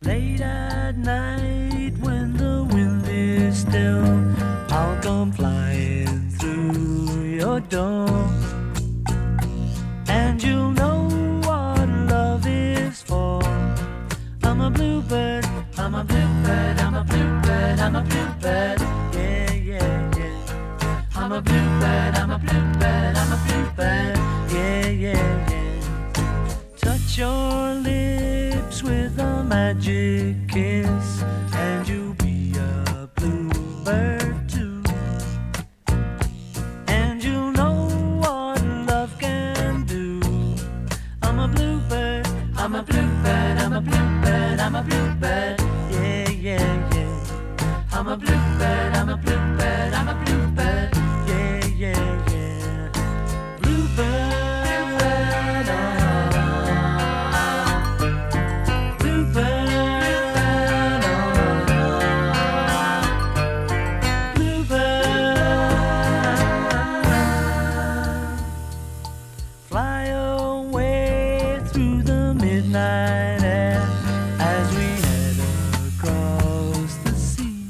Late at night when the wind is still, I'll come flying through your door, and you'll know what love is for. I'm a bluebird, I'm a bluebird, I'm a bluebird, I'm a bluebird, yeah, yeah, yeah. I'm a bluebird, I'm a bluebird, I'm a bluebird, yeah, yeah, yeah. Touch your lips with a magic kiss, and you'll be a bluebird too. And you'll know what love can do. I'm a bluebird, I'm a bluebird, I'm a bluebird, I'm a bluebird, yeah, yeah, yeah. I'm a bluebird, I'm a bluebird, I'm a bluebird, yeah, yeah, yeah. Bluebird. Fly away through the midnight air as we head across the sea,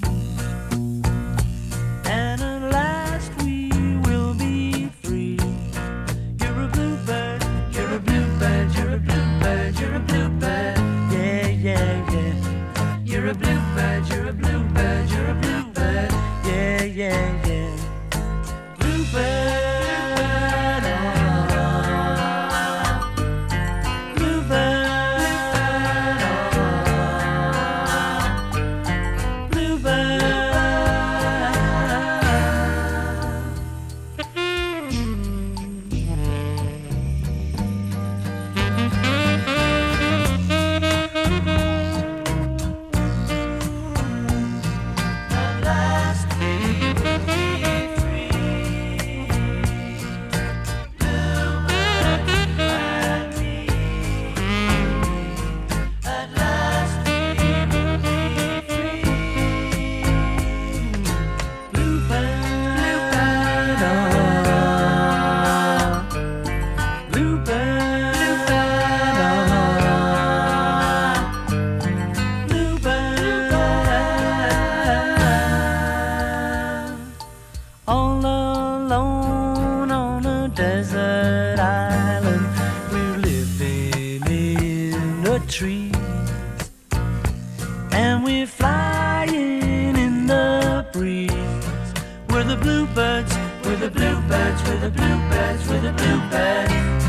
and at last we will be free. You're a bluebird, you're a bluebird, you're a bluebird, you're a bluebird, yeah, yeah, yeah. You're a bluebird, you're a bluebird, you're a bluebird, yeah, yeah, yeah. Bluebird. All alone on a desert island, we're living in a tree, and we're flying in the breeze. We're the bluebirds, we're the bluebirds, we're the bluebirds, we're the bluebirds.